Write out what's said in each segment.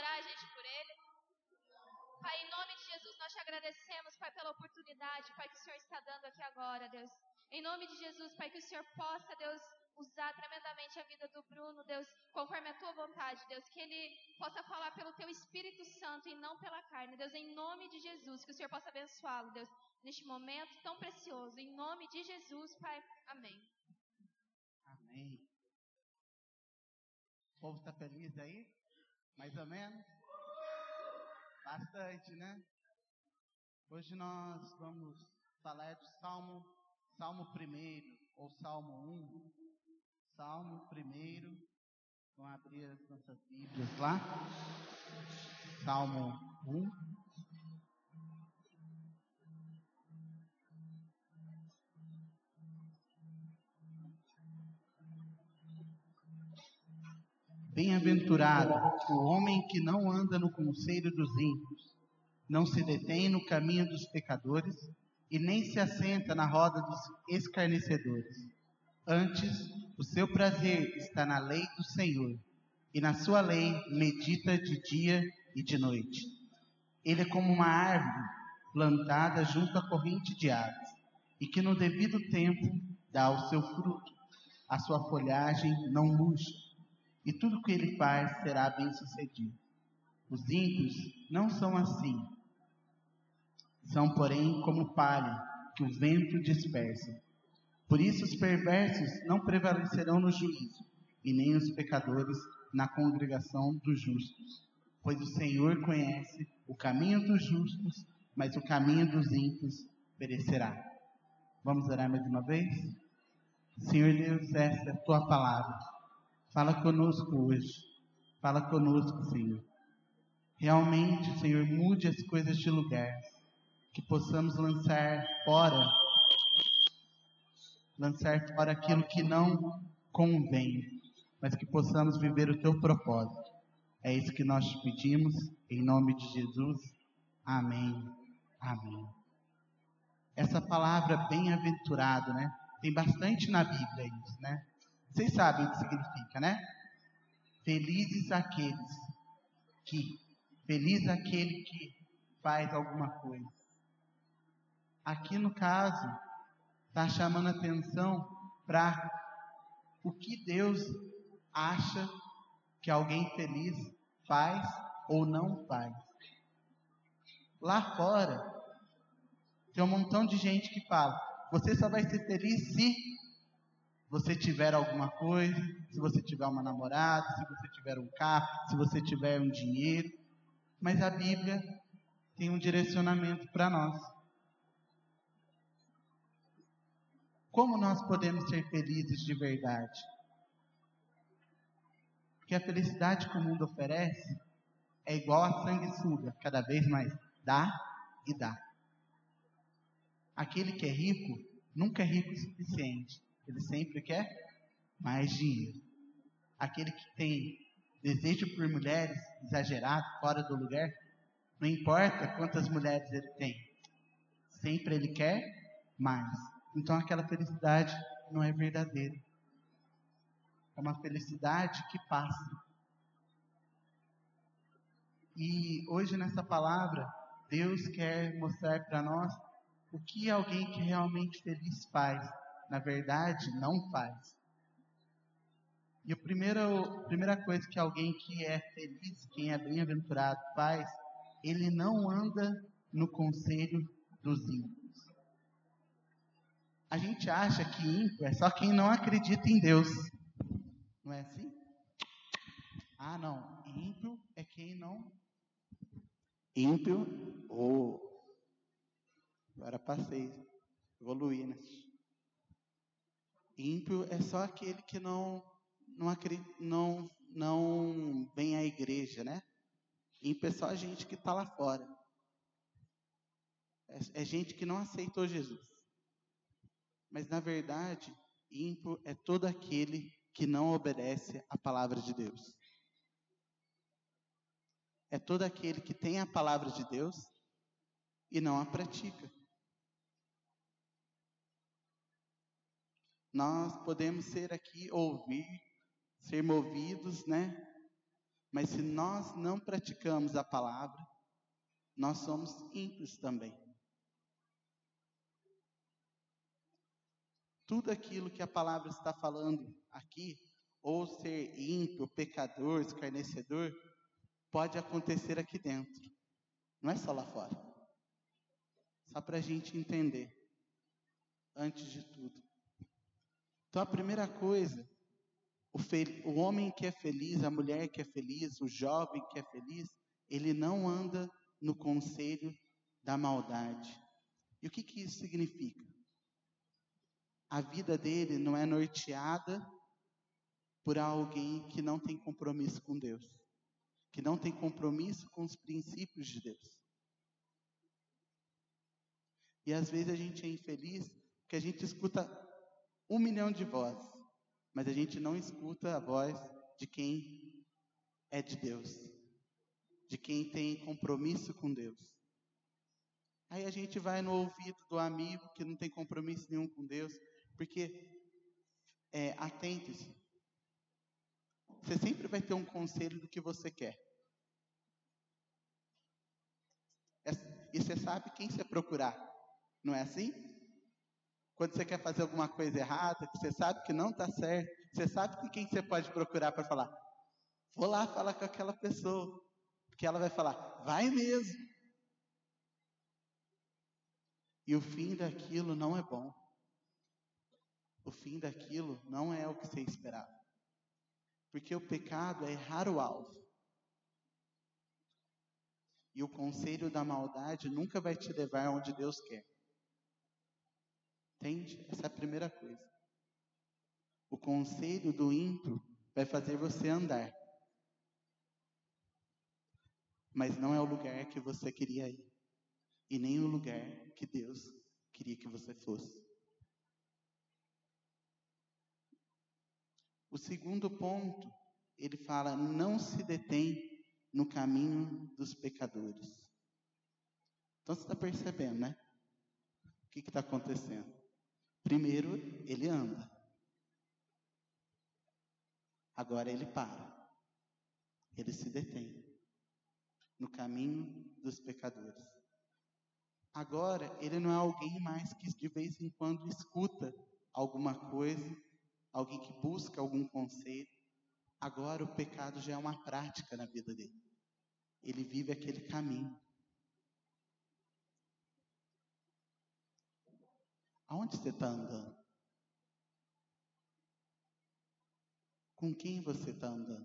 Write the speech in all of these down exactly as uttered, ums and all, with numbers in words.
orar, gente, por ele? Pai, em nome de Jesus, nós te agradecemos, Pai, pela oportunidade, Pai, que o Senhor está dando aqui agora, Deus. Em nome de Jesus, Pai, que o Senhor possa, Deus, usar tremendamente a vida do Bruno, Deus, conforme a tua vontade, Deus, que ele possa falar pelo teu Espírito Santo e não pela carne, Deus, em nome de Jesus, que o Senhor possa abençoá-lo, Deus, neste momento tão precioso, em nome de Jesus, Pai, amém. Amém. O povo está feliz aí? Mais ou menos? Bastante, né? Hoje nós vamos falar do Salmo, Salmo primeiro, ou Salmo um. Salmo primeiro. Vamos abrir as nossas Bíblias lá. Salmo um. Bem-aventurado o homem que não anda no conselho dos ímpios, não se detém no caminho dos pecadores e nem se assenta na roda dos escarnecedores. Antes, o seu prazer está na lei do Senhor, e na sua lei medita de dia e de noite. Ele é como uma árvore plantada junto à corrente de águas, e que no devido tempo dá o seu fruto. A sua folhagem não murcha, e tudo que ele faz será bem sucedido. Os ímpios não são assim. São, porém, como palha que o vento dispersa. Por isso os perversos não prevalecerão no juízo, e nem os pecadores na congregação dos justos. Pois o Senhor conhece o caminho dos justos, mas o caminho dos ímpios perecerá. Vamos orar mais uma vez? Senhor Deus, essa é a tua palavra. Fala conosco hoje. Fala conosco, Senhor. Realmente, Senhor, mude as coisas de lugar. Que possamos lançar fora, lançar fora aquilo que não convém, mas que possamos viver o teu propósito. É isso que nós te pedimos, em nome de Jesus. Amém. Amém. Essa palavra bem-aventurado, né? Tem bastante na Bíblia isso, né? Vocês sabem o que significa, né? Felizes aqueles que, feliz aquele que faz alguma coisa. Aqui no caso, está chamando atenção para o que Deus acha que alguém feliz faz ou não faz. Lá fora, tem um montão de gente que fala, você só vai ser feliz se você tiver alguma coisa, se você tiver uma namorada, se você tiver um carro, se você tiver um dinheiro. Mas a Bíblia tem um direcionamento para nós. Como nós podemos ser felizes de verdade? Porque a felicidade que o mundo oferece é igual a sanguessuga, cada vez mais dá e dá. Aquele que é rico nunca é rico o suficiente. Ele sempre quer mais dinheiro. Aquele que tem desejo por mulheres exagerado, fora do lugar, não importa quantas mulheres ele tem, sempre ele quer mais. Então aquela felicidade não é verdadeira. É uma felicidade que passa. E hoje nessa palavra, Deus quer mostrar para nós o que alguém que realmente feliz faz. Na verdade, não faz. E a primeira, a primeira coisa que alguém que é feliz, quem é bem-aventurado faz, ele não anda no conselho dos ímpios. A gente acha que ímpio é só quem não acredita em Deus. Não é assim? Ah, não. Ímpio é quem não... Ímpio, ou... Oh, agora passei, evoluí, né? Ímpio é só aquele que não, não, acredita, não, não vem à igreja, né? Ímpio é só a gente que está lá fora. É, é gente que não aceitou Jesus. Mas, na verdade, ímpio é todo aquele que não obedece à palavra de Deus. É todo aquele que tem a palavra de Deus e não a pratica. Nós podemos ser aqui, ouvir, ser movidos, né? Mas se nós não praticamos a palavra, nós somos ímpios também. Tudo aquilo que a palavra está falando aqui, ou ser ímpio, pecador, escarnecedor, pode acontecer aqui dentro. Não é só lá fora. Só para a gente entender, antes de tudo. Então a primeira coisa, o, fel- o homem que é feliz, a mulher que é feliz, o jovem que é feliz, ele não anda no conselho da maldade. E o que, que isso significa? A vida dele não é norteada por alguém que não tem compromisso com Deus, que não tem compromisso com os princípios de Deus. E às vezes a gente é infeliz porque a gente escuta um milhão de vozes, mas a gente não escuta a voz de quem é de Deus, de quem tem compromisso com Deus. Aí a gente vai no ouvido do amigo que não tem compromisso nenhum com Deus, porque, é, atente-se, você sempre vai ter um conselho do que você quer. E você sabe quem você procurar, não é assim? Quando você quer fazer alguma coisa errada, que você sabe que não está certo, você sabe com quem você pode procurar para falar, vou lá falar com aquela pessoa, porque ela vai falar, vai mesmo. E o fim daquilo não é bom. O fim daquilo não é o que você esperava. Porque o pecado é errar o alvo. E o conselho da maldade nunca vai te levar onde Deus quer. Entende? Essa é a primeira coisa. O conselho do ímpio vai fazer você andar. Mas não é o lugar que você queria ir. E nem o lugar que Deus queria que você fosse. O segundo ponto, ele fala, não se detém no caminho dos pecadores. Então você está percebendo, né? O que está acontecendo? Primeiro, ele anda. Agora ele para. Ele se detém no caminho dos pecadores. Agora, ele não é alguém mais que de vez em quando escuta alguma coisa, alguém que busca algum conselho. Agora o pecado já é uma prática na vida dele. Ele vive aquele caminho. Aonde você está andando? Com quem você está andando?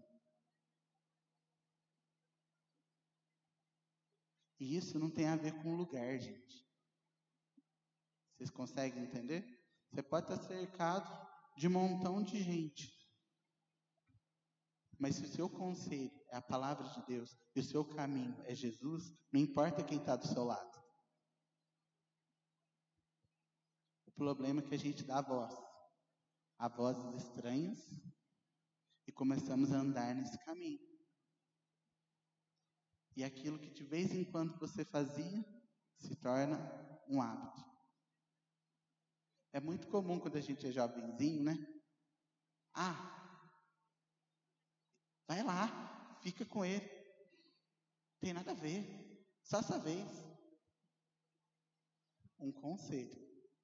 E isso não tem a ver com lugar, gente. Vocês conseguem entender? Você pode estar cercado de um montão de gente. Mas se o seu conselho é a palavra de Deus e o seu caminho é Jesus, não importa quem está do seu lado. O problema é que a gente dá voz a vozes estranhas e começamos a andar nesse caminho. E aquilo que de vez em quando você fazia se torna um hábito. É muito comum quando a gente é jovenzinho, né? Ah, vai lá, fica com ele. Tem nada a ver, só essa vez. Um conselho.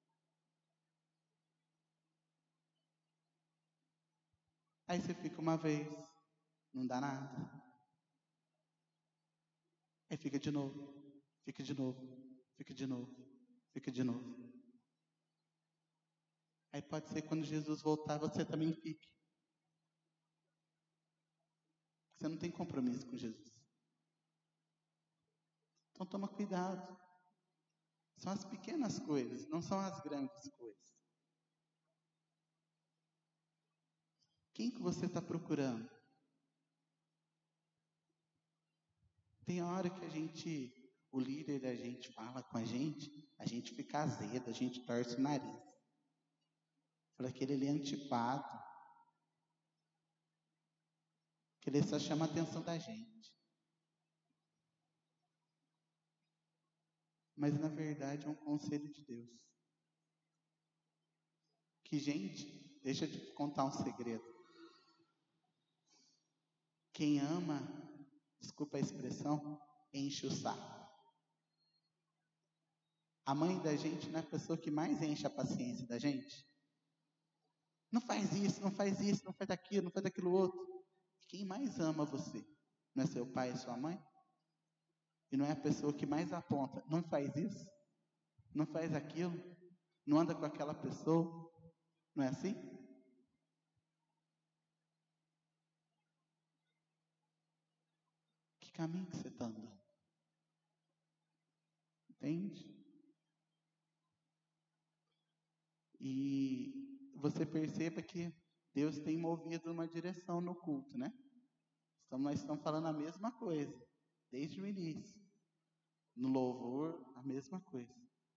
Aí você fica uma vez, não dá nada. Aí fica de novo, fica de novo, fica de novo, fica de novo. Aí pode ser que quando Jesus voltar, você também fique. Você não tem compromisso com Jesus. Então toma cuidado. São as pequenas coisas, não são as grandes coisas. Quem que você está procurando? Tem hora que a gente, o líder da gente fala com a gente, a gente fica azedo, a gente torce o nariz. Fala que ele é antipado. Que ele só chama a atenção da gente. Mas na verdade é um conselho de Deus. Que, gente, deixa eu te contar um segredo. Quem ama, desculpa a expressão, enche o saco. A mãe da gente não é a pessoa que mais enche a paciência da gente? Não faz isso, não faz isso, não faz aquilo, não faz aquilo outro. Quem mais ama você? Não é seu pai e sua mãe? E não é a pessoa que mais aponta, não faz isso, não faz aquilo, não anda com aquela pessoa. Não é assim? Que caminho que você está andando? Entende? E você perceba que Deus tem movido uma direção no culto, né? Então, nós estamos falando a mesma coisa, desde o início. No louvor, a mesma coisa.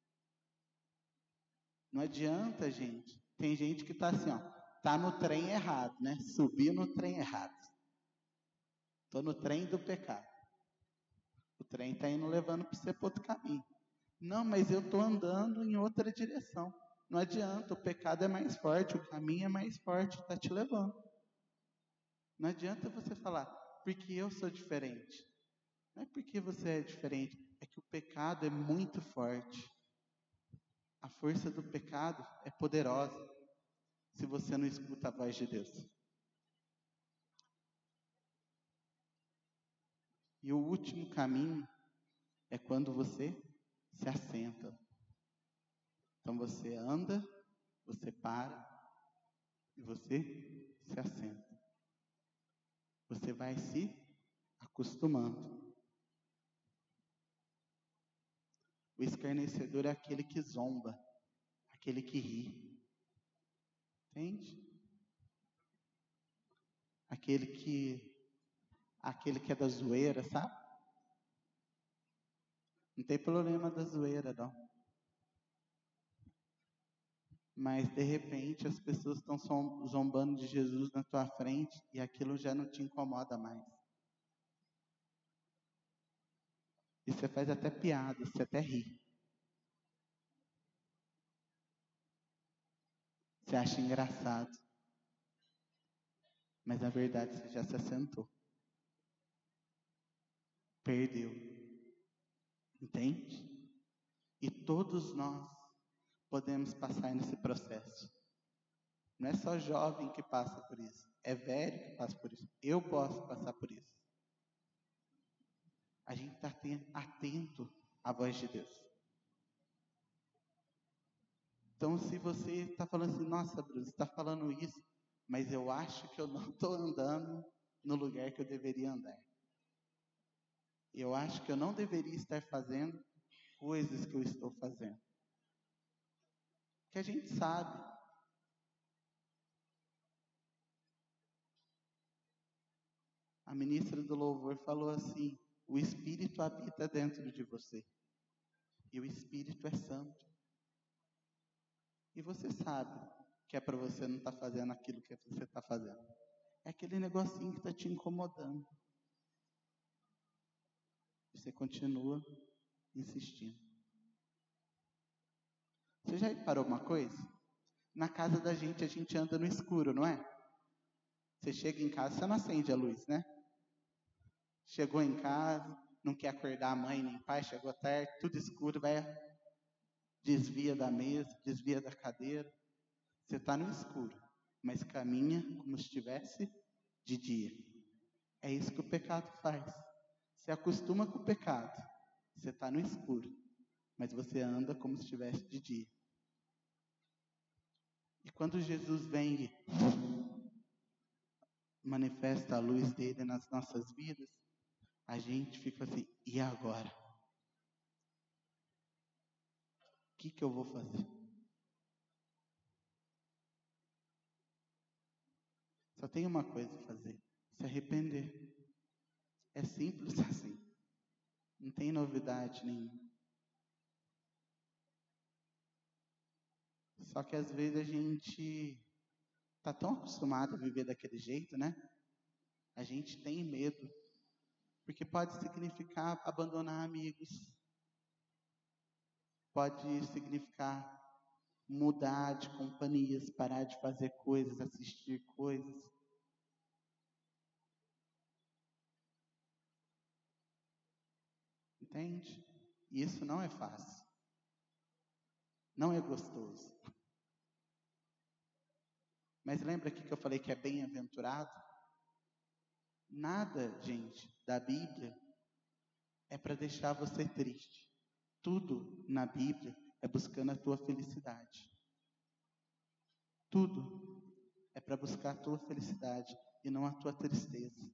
Não adianta, gente. Tem gente que está assim, ó, tá no trem errado, né? Subiu no trem errado. Estou no trem do pecado. O trem está indo levando para você para outro caminho. Não, mas eu estou andando em outra direção. Não adianta, o pecado é mais forte, o caminho é mais forte, está te levando. Não adianta você falar, porque eu sou diferente. Não é porque você é diferente, é que o pecado é muito forte. A força do pecado é poderosa, se você não escuta a voz de Deus. E o último caminho é quando você se assenta. Então você anda, você para e você se assenta. Você vai se acostumando. O escarnecedor é aquele que zomba, aquele que ri. Entende? Aquele que, aquele que é da zoeira, sabe? Não tem problema da zoeira, não. Mas, de repente, as pessoas estão zombando de Jesus na tua frente e aquilo já não te incomoda mais. E você faz até piada, você até ri. Você acha engraçado. Mas, na verdade, você já se assentou. Perdeu. Entende? E todos nós podemos passar nesse processo. Não é só jovem que passa por isso. É velho que passa por isso. Eu posso passar por isso. A gente está atento à voz de Deus. Então, se você está falando assim, nossa, Bruno, você está falando isso, mas eu acho que eu não estou andando no lugar que eu deveria andar. Eu acho que eu não deveria estar fazendo coisas que eu estou fazendo. Que a gente sabe. A ministra do louvor falou assim, o Espírito habita dentro de você. E o Espírito é santo. E você sabe que é para você não estar tá fazendo aquilo que você está fazendo. É aquele negocinho que está te incomodando. Você continua insistindo. Você já reparou uma coisa? Na casa da gente, a gente anda no escuro, não é? Você chega em casa, você não acende a luz, né? Chegou em casa, não quer acordar a mãe nem pai, chegou tarde, tudo escuro, vai, desvia da mesa, desvia da cadeira. Você está no escuro, mas caminha como se estivesse de dia. É isso que o pecado faz. Você acostuma com o pecado. Você está no escuro, mas você anda como se estivesse de dia. E quando Jesus vem e manifesta a luz dele nas nossas vidas, a gente fica assim, e agora? O que que eu vou fazer? Só tem uma coisa a fazer, se arrepender. É simples assim. Não tem novidade nenhuma. Só que às vezes a gente está tão acostumado a viver daquele jeito, né? A gente tem medo. Porque pode significar abandonar amigos. Pode significar mudar de companhias, parar de fazer coisas, assistir coisas. Entende? E isso não é fácil. Não é gostoso. Mas lembra aqui que eu falei que é bem-aventurado? Nada, gente, da Bíblia é para deixar você triste. Tudo na Bíblia é buscando a tua felicidade. Tudo é para buscar a tua felicidade e não a tua tristeza.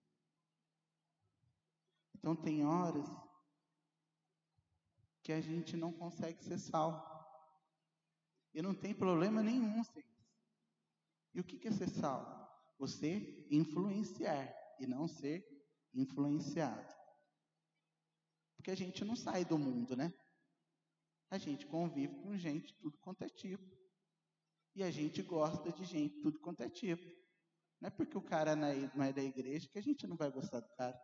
Então tem horas que a gente não consegue ser salvo. E não tem problema nenhum ser isso. E o que é ser salvo? Você influenciar e não ser influenciado. Porque a gente não sai do mundo, né? A gente convive com gente tudo quanto é tipo. E a gente gosta de gente tudo quanto é tipo. Não é porque o cara não é da igreja que a gente não vai gostar do cara.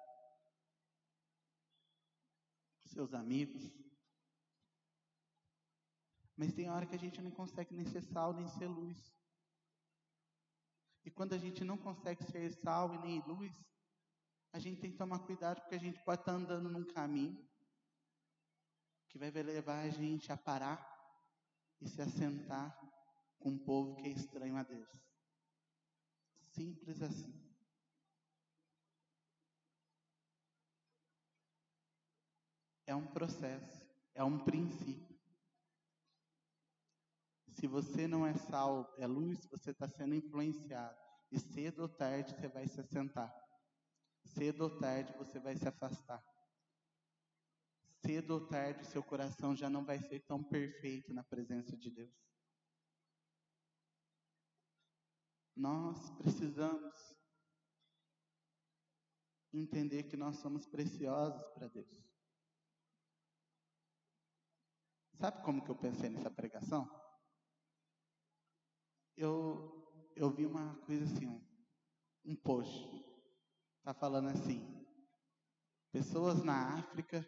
Seus amigos. Mas tem hora que a gente não consegue nem ser sal, nem ser luz. E quando a gente não consegue ser sal e nem luz, a gente tem que tomar cuidado, porque a gente pode estar andando num caminho que vai levar a gente a parar e se assentar com um povo que é estranho a Deus. Simples assim. É um processo, é um princípio. Se você não é sal, é luz, você está sendo influenciado. E cedo ou tarde você vai se assentar. Cedo ou tarde você vai se afastar. Cedo ou tarde seu coração já não vai ser tão perfeito na presença de Deus. Nós precisamos entender que nós somos preciosos para Deus. Sabe como que eu pensei nessa pregação? Eu, eu vi uma coisa assim, um, um post. Está falando assim, pessoas na África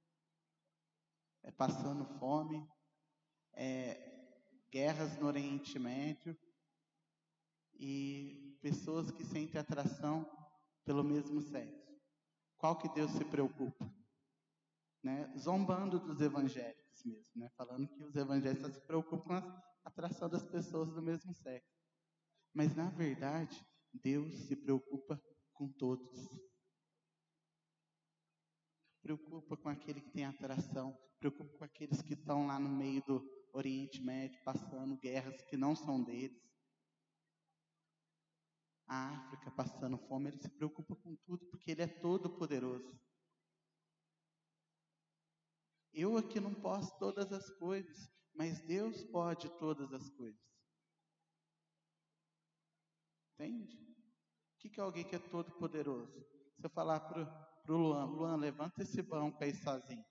é, passando fome, é, guerras no Oriente Médio e pessoas que sentem atração pelo mesmo sexo. Qual que Deus se preocupa? Né? Zombando dos evangélicos mesmo, né? Falando que os evangélicos se preocupam com a atração das pessoas do mesmo sexo. Mas na verdade, Deus se preocupa com todos. Preocupa com aquele que tem atração, preocupa com aqueles que estão lá no meio do Oriente Médio, passando guerras que não são deles. A África passando fome, ele se preocupa com tudo, porque ele é todo poderoso. Eu aqui não posso todas as coisas, mas Deus pode todas as coisas. Entende? O que é alguém que é todo poderoso? Se eu falar para o Luan, Luan, levanta esse banco aí sozinho.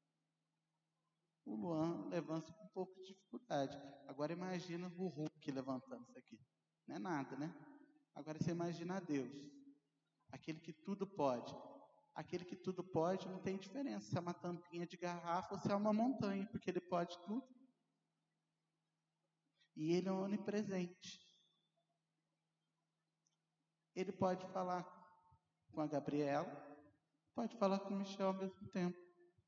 O Luan levanta com um pouco de dificuldade. Agora imagina o Hulk levantando isso aqui. Não é nada, né? Agora você imagina Deus. Aquele que tudo pode. Aquele que tudo pode não tem diferença se é uma tampinha de garrafa ou se é uma montanha, porque ele pode tudo. E ele é onipresente. Ele pode falar com a Gabriela, pode falar com o Michel ao mesmo tempo.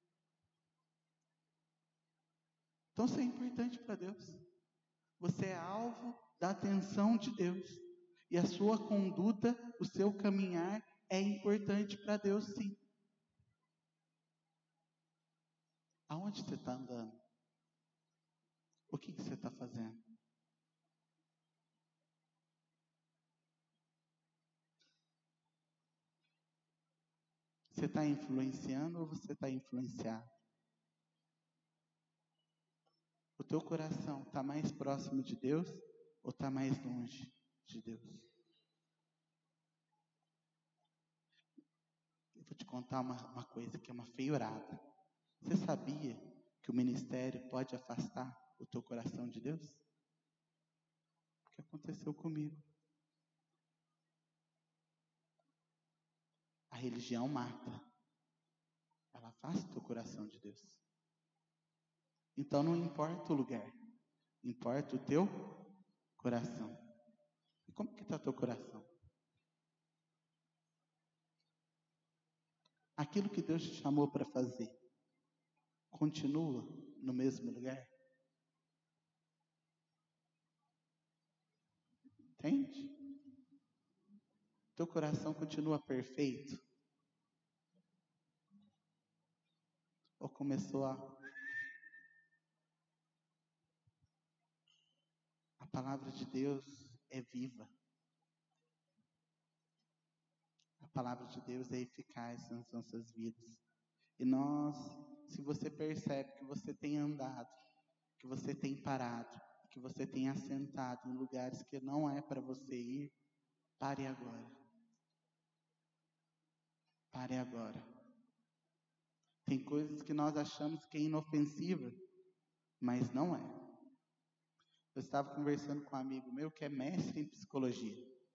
Então você é importante para Deus. Você é alvo da atenção de Deus. E a sua conduta, o seu caminhar é importante para Deus, sim. Aonde você está andando? O que, que você está fazendo? Você está influenciando ou você está influenciado? O teu coração está mais próximo de Deus ou está mais longe de Deus? Eu vou te contar uma, uma coisa que é uma feiurada. Você sabia que o ministério pode afastar o teu coração de Deus? O que aconteceu comigo? A religião mata. Ela afasta o teu coração de Deus. Então não importa o lugar, importa o teu coração. E como que está o teu coração? Aquilo que Deus te chamou para fazer, continua no mesmo lugar? Entende? Teu coração continua perfeito? Ou começou a... A palavra de Deus é viva. A palavra de Deus é eficaz nas nossas vidas. E nós, se você percebe que você tem andado, que você tem parado, que você tem assentado em lugares que não é para você ir, pare agora. Pare agora. Tem coisas que nós achamos que é inofensiva, mas não é. Eu estava conversando com um amigo meu que é mestre em psicologia.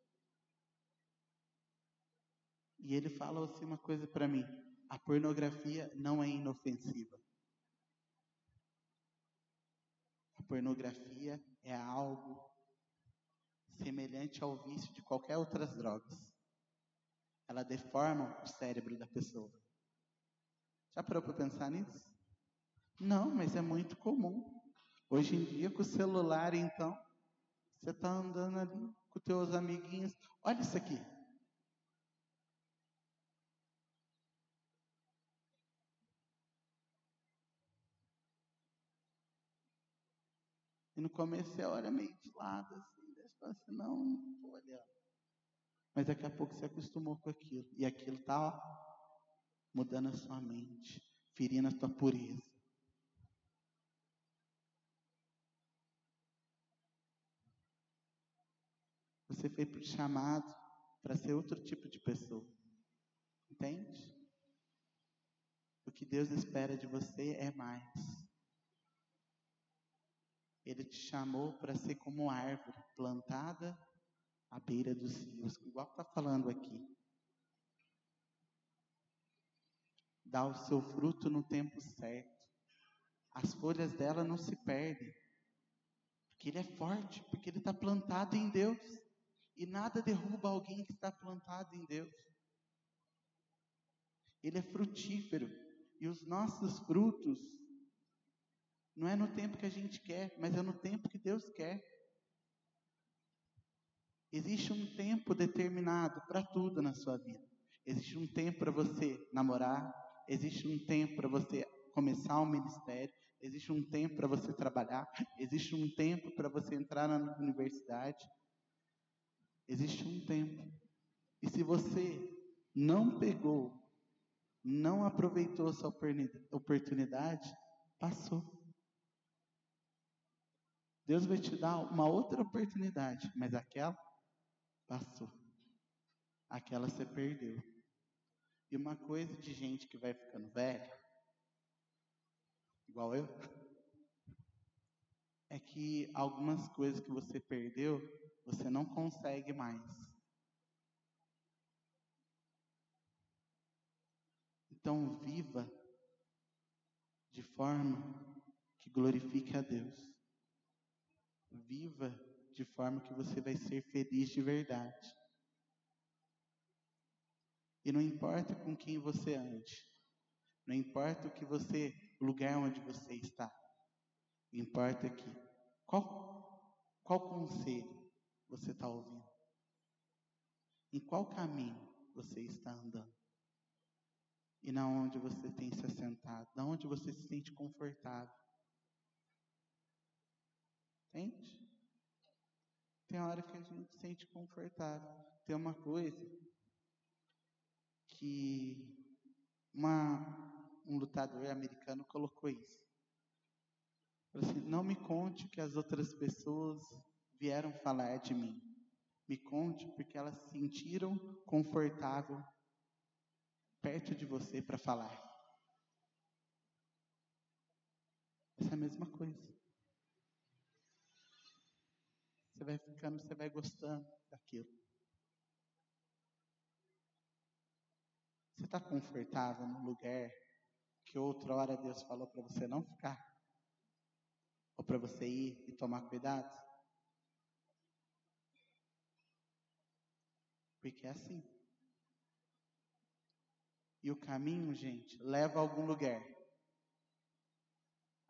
E ele falou assim uma coisa para mim: a pornografia não é inofensiva. A pornografia é algo semelhante ao vício de qualquer outras drogas. Ela deforma o cérebro da pessoa. Já parou para pensar nisso? Não, mas é muito comum. Hoje em dia, com o celular, então, você está andando ali com teus amiguinhos. Olha isso aqui. E no começo você olha meio de lado, assim, você fala assim, não, não vou olhar. Mas daqui a pouco você acostumou com aquilo. E aquilo está mudando a sua mente, ferindo a tua pureza. Você foi chamado para ser outro tipo de pessoa. Entende? O que Deus espera de você é mais. Ele te chamou para ser como árvore plantada à beira dos rios, igual está falando aqui. Dá o seu fruto no tempo certo. As folhas dela não se perdem. Porque ele é forte, porque ele está plantado em Deus. E nada derruba alguém que está plantado em Deus. Ele é frutífero. E os nossos frutos, não é no tempo que a gente quer, mas é no tempo que Deus quer. Existe um tempo determinado para tudo na sua vida. Existe um tempo para você namorar. Existe um tempo para você começar um ministério. Existe um tempo para você trabalhar. Existe um tempo para você entrar na universidade. Existe um tempo. E se você não pegou, não aproveitou essa oportunidade, passou. Deus vai te dar uma outra oportunidade, mas aquela passou. Aquela você perdeu. E uma coisa de gente que vai ficando velha, igual eu, é que algumas coisas que você perdeu, você não consegue mais. Então viva de forma que glorifique a Deus. Viva de forma que você vai ser feliz de verdade. E não importa com quem você ande, não importa o que você, o lugar onde você está, importa que qual, qual conselho você está ouvindo, em qual caminho você está andando, e na onde você tem se assentado, na onde você se sente confortável. Entende? Tem hora que a gente se sente confortável. Tem uma coisa que uma, um lutador americano colocou isso. Falou assim, não me conte que as outras pessoas vieram falar de mim. Me conte porque elas se sentiram confortável perto de você para falar. Essa é a mesma coisa. Você vai ficando, você vai gostando daquilo. Você está confortável no lugar que outra hora Deus falou para você não ficar? Ou para você ir e tomar cuidado? Porque é assim. E o caminho, gente, leva a algum lugar.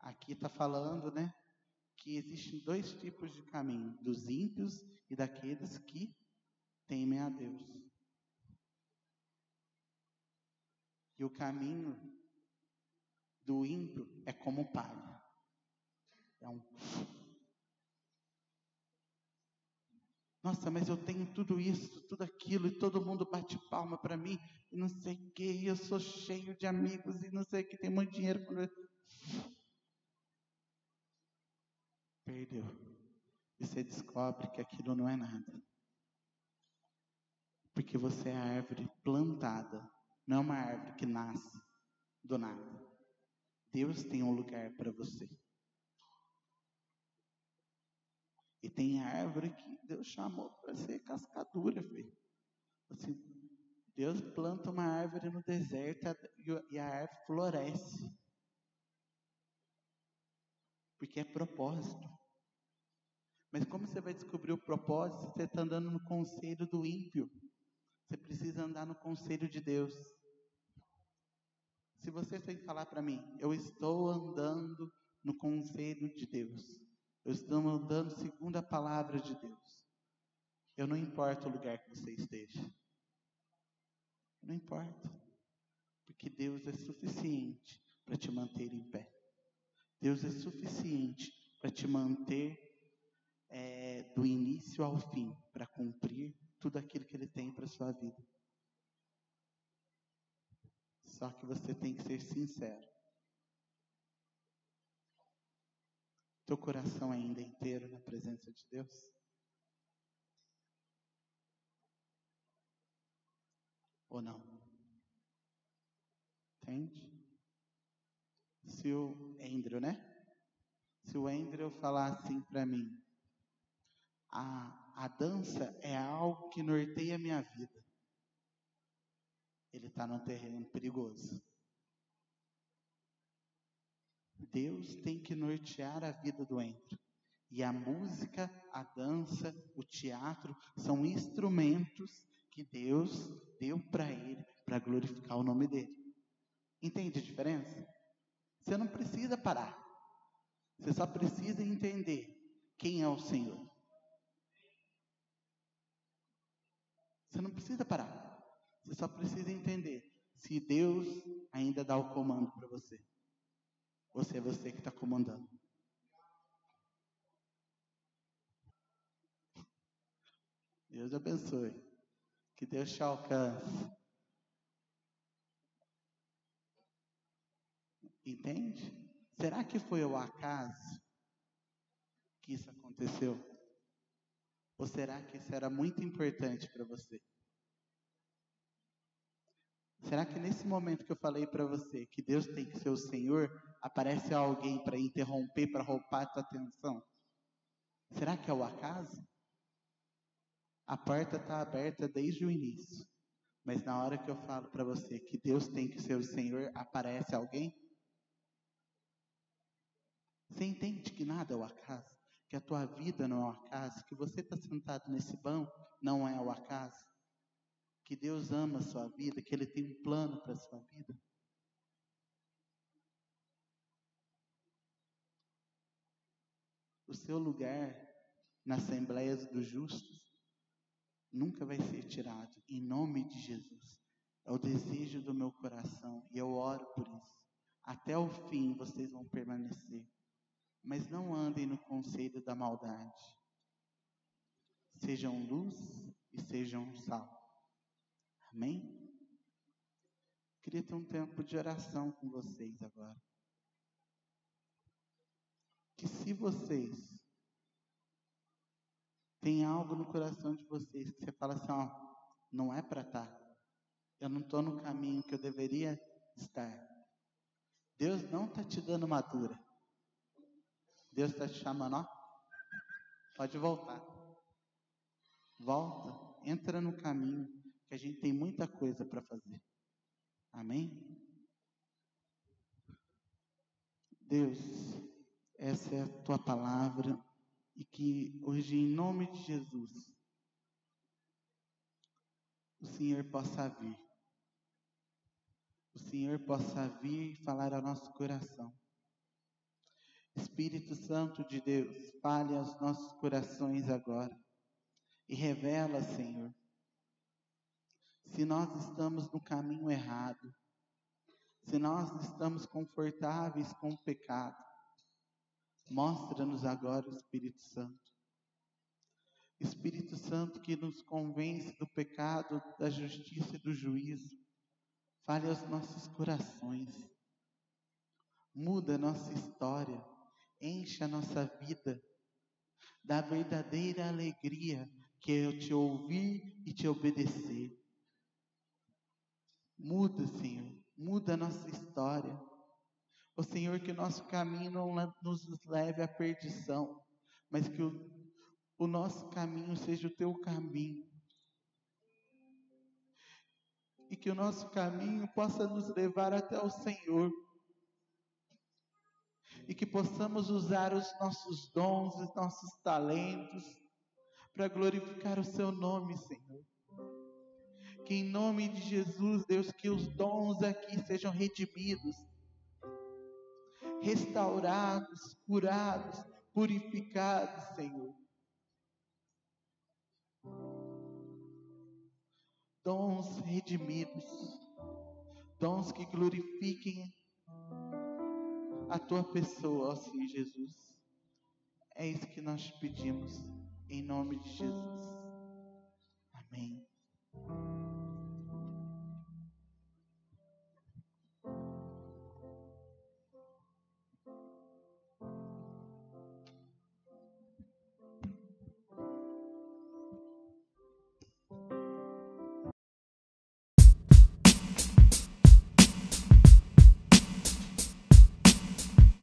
aqui está falando, né, que existem dois tipos de caminho, dos ímpios e daqueles que temem a Deus. E o caminho do ímpio é como palha. É um... Nossa, mas eu tenho tudo isso, tudo aquilo, e todo mundo bate palma para mim, e não sei o que, e eu sou cheio de amigos, e não sei o que, tem muito dinheiro. Perdeu. E você descobre que aquilo não é nada. Porque você é a árvore plantada, não é uma árvore que nasce do nada. Deus tem um lugar para você. E tem árvore que Deus chamou para ser cascadura, filho. Assim, Deus planta uma árvore no deserto e a árvore floresce. Porque é propósito. Mas como você vai descobrir o propósito se você está andando no conselho do ímpio? Você precisa andar no conselho de Deus. Se você tem que falar para mim, eu estou andando no conselho de Deus. Eu estou andando segundo a palavra de Deus. Eu não importa o lugar que você esteja. Não importa. Porque Deus é suficiente para te manter em pé. Deus é suficiente para te manter é, do início ao fim, para cumprir tudo aquilo que Ele tem para a sua vida. Só que você tem que ser sincero. Teu coração ainda é inteiro na presença de Deus? Ou não? Entende? Se o Andrew, né? Se o Andrew falar assim para mim, a, a dança é algo que norteia a minha vida. Ele está num terreno perigoso. Deus tem que nortear a vida do Andrew. E a música, a dança, o teatro são instrumentos que Deus deu para ele para glorificar o nome dele. Entende a diferença? Você não precisa parar. Você só precisa entender quem é o Senhor. Você não precisa parar. Você só precisa entender se Deus ainda dá o comando para você. Ou se é você que está comandando. Deus abençoe. Que Deus te alcance. Entende? Será que foi o acaso que isso aconteceu? Ou será que isso era muito importante para você? Será que nesse momento que eu falei para você que Deus tem que ser o Senhor, aparece alguém para interromper, para roubar a tua atenção? Será que é o acaso? A porta está aberta desde o início. Mas na hora que eu falo para você que Deus tem que ser o Senhor, aparece alguém? Você entende que nada é o acaso? Que a tua vida não é o acaso? Que você está sentado nesse banco não é o acaso? Que Deus ama a sua vida? Que Ele tem um plano para a sua vida? O seu lugar na Assembleia dos Justos nunca vai ser tirado, em nome de Jesus. É o desejo do meu coração e eu oro por isso. Até o fim vocês vão permanecer. Mas não andem no conselho da maldade. Sejam luz e sejam sal. Amém? Queria ter um tempo de oração com vocês agora. Que se vocês têm algo no coração de vocês que você fala assim, ó, não é para estar. Eu não estou no caminho que eu deveria estar. Deus não está te dando madura. Deus está te chamando, ó. Pode voltar. Volta, entra no caminho, que a gente tem muita coisa para fazer. Amém? Deus, essa é a tua palavra, e que hoje, em nome de Jesus, o Senhor possa vir. O Senhor possa vir e falar ao nosso coração. Espírito Santo de Deus, fale aos nossos corações agora e revela, Senhor, se nós estamos no caminho errado, se nós estamos confortáveis com o pecado. Mostra-nos agora o Espírito Santo. Espírito Santo que nos convence do pecado, da justiça e do juízo. Fale aos nossos corações. Muda a nossa história. Enche a nossa vida da verdadeira alegria que é eu te ouvir e te obedecer. Muda, Senhor. Muda a nossa história. Ó Senhor, que o nosso caminho não nos leve à perdição, mas que o, o nosso caminho seja o teu caminho. E que o nosso caminho possa nos levar até o Senhor. E que possamos usar os nossos dons, os nossos talentos, para glorificar o seu nome, Senhor. Que em nome de Jesus, Deus, que os dons aqui sejam redimidos, restaurados, curados, purificados, Senhor. Dons redimidos, dons que glorifiquem a tua pessoa, ó Senhor Jesus. É isso que nós te pedimos, em nome de Jesus. Amém.